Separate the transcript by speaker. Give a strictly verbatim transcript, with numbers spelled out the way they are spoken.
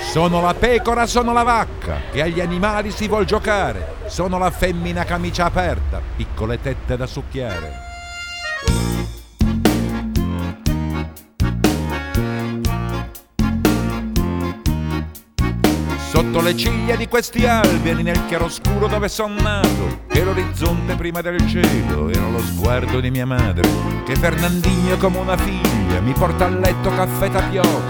Speaker 1: Sono la pecora, sono la vacca, che agli animali si vuol giocare. Sono la femmina camicia aperta, piccole tette da succhiare. Sotto le ciglia di questi alberi, nel chiaroscuro dove son nato, che l'orizzonte prima del cielo era lo sguardo di mia madre, che Fernandinho come una figlia mi porta a letto caffè tapioca